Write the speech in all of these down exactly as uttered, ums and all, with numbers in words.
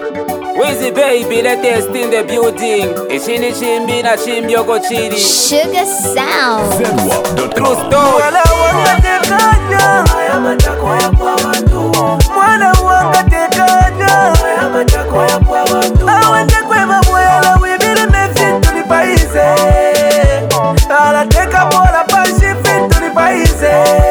Wheezy baby, latest in the building. Ishini chimbi na chimbyogo chiri. Sugar Sound. True story. Mwana wanga tekanya, haya matako ya kwa watu. Mwana wanga tekanya, haya matako ya kwa watu. Awende kwema mwela wibili mefi tulipaize. Ala teka bola pashi fin tulipaize.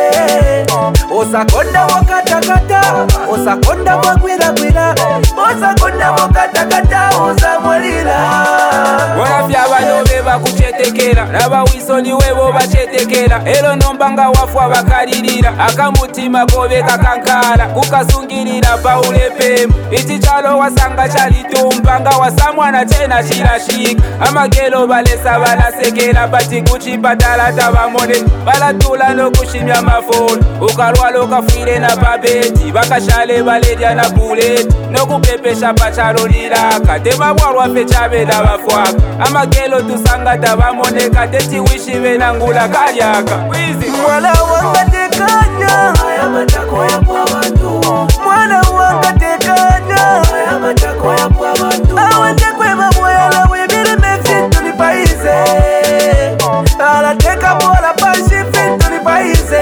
Osakonda wakatakata, osakonda wakwira kwira. Osakonda wakatakata, osamwalila. Wanafya bano beba kuchetekera Naba wisoni webo bachetekera Elo nombanga wafwa bakalirira Akamutima kobe kakankala Kukasungirira paule pemu Ichi chalo wasanga chalitumba Nga wasamwana chena shirashika Amagelo balesa balasekera Bati kuchipatala tabamone Balatula no kushimya mafoni Ukalwalo kafire na babeti Bakashale baledya na buleti No kupepesha pachalo liraka Tema bwarwa fechabe na bafwaka Amagelo tusanga tabamoneka Teti wishi benangula kalyaka Wheezy Mwana wanga tekanya, haya matako ya kwa watu. Mwana wanga tekanya, haya matako ya kwa watu. Awende kwema mwela wibili mefi tulipaize. Ala teka bola pashi fin tulipaize.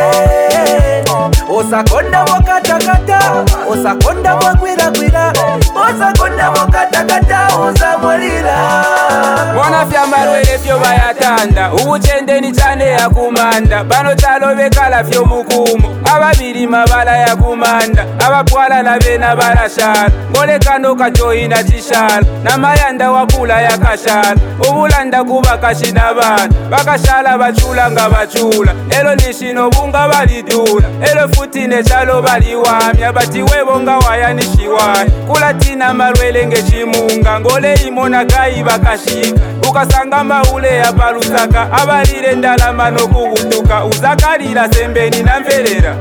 Osakonda wakatakata, osakonda wakwira kwira. Osakonda wakatakata, osamwalila. Mwana fya marwele fyo bayatanda Ubuchende ni chane ya kumanda Bano chalo bekala fyo mukumo Ababiri mabala ya kumanda Abapwala na bena barashara Ngole kano kachoyi na chishala Na mayanda wakula ya kashala Ubulanda kuba kashina bana Bakashala bachula nga bachula Elo nishino bunga balidula Elo futine chalo baliwamya Bati webo nga waya nishiwaya Kulatina marwele nge chimunga Ngole imona gai bakashika Ukasanga maule ya palusaka Abalire ndalama no kubutuka Uzakalira sembeni na mferera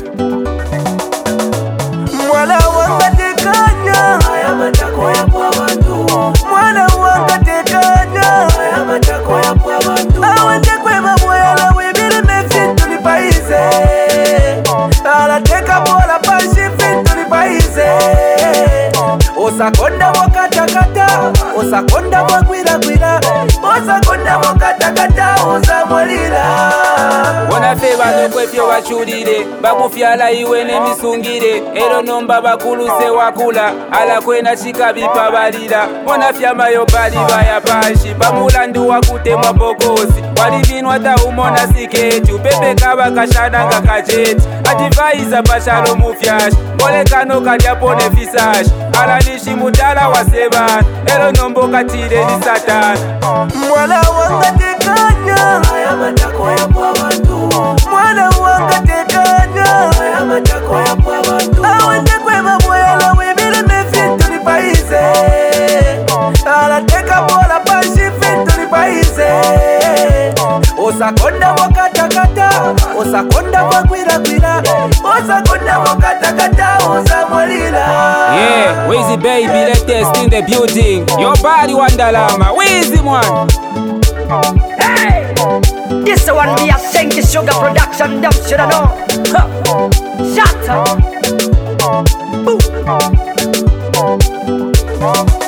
Mwana wanga tekanya, haya matako ya kwa watu. Mwana wanga tekanya, haya matako ya kwa watu. Awende kwema mwela wibili mefi tulipaize. Ala teka bola pashi fin tulipaize. Osakonda wakatakata, osakonda wakwira kwira. Osakonda wakatakata, osamwalila. Wanafe bano kwefyo wachulire Bakufyala iwe nemisungire Elo nomba bakuluse wakula Ala kwena chikabipa balira Wanafya mayo bali baya pashi Bamulandu wakutemwa bokosi Walivinwa ta umona siketu Pepe kaba kashana nga kajeti Adivaiza pachalo mufyashi Ngole kano kadyapone fisashi Ala nishi mutala wa sebana Elo nombo katire ni satana Mwana wanga tekanya, haya matako ya kwa watu. Mwana wanga tekanya, haya matako ya kwa watu. Awende kwema mwela wibili mefi tulipaize. Ala teka bola pashi fin tulipaize. Osakonda wakatakata, osakonda wakwira kwira. Osakonda wakatakata, osamwalila. Yeah, Wheezy baby, latest in the building Your body wandalama, Wheezy man Hey! This one be a Senki Sugar production, them shoulda know. Huh. Shut up. Boom.